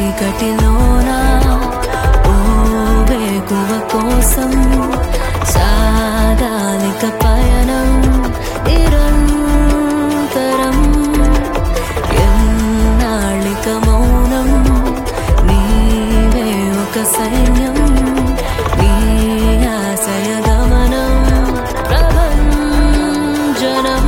చీకటిలోన ఓ వేకువ కోసం సాగాలిక పయనం నిరంతరం ఎన్నాళ్ళిక మౌనం నీవే ఒక సైన్యం నీ ఆశయ గమనం ప్రభంజనం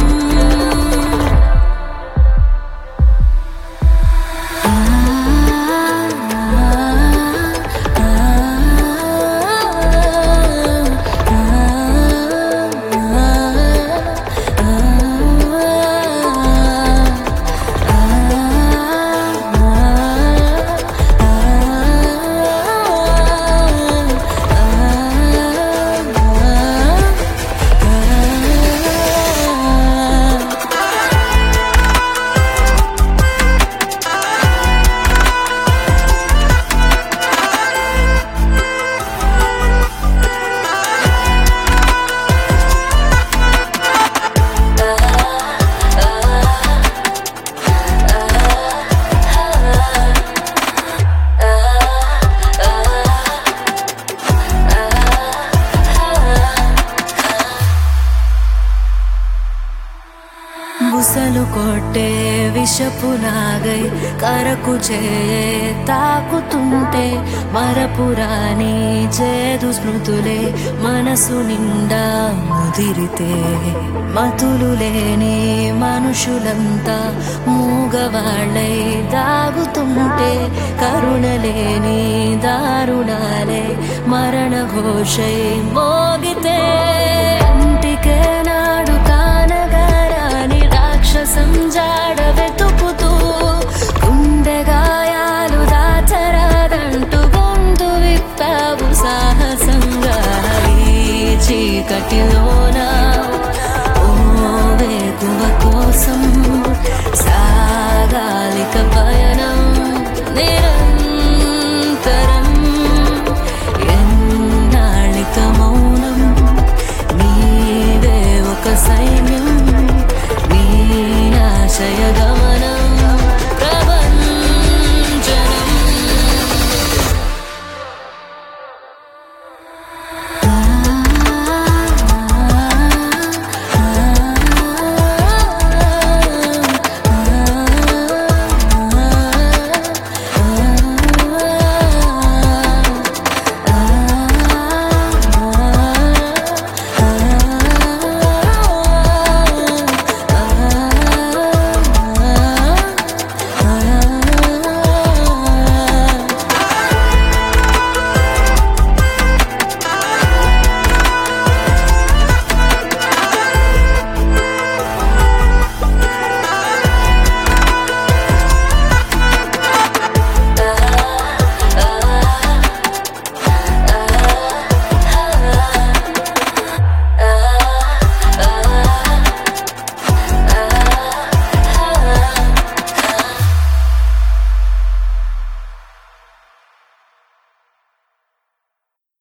బుసలు కొట్టే విషపు నాగై కరకు చేయే తాకుతుంటే మరపురాని చేదు స్మృతులే మనసు నిండా ముదిరితే మతులు లేని మనుషులంతా మూగవాళ్ళై దాగుతుంటే కరుణ లేని దారుణాలే మరణ ఘోషై మోగితే ఇంటికే నాడు కానగారాని సంజాడ వెతుకుతూ గుండె గాయాలు దాచరాదంటూ గొంతు విప్పావు సాహసంగా ఈ చీకటిలోనా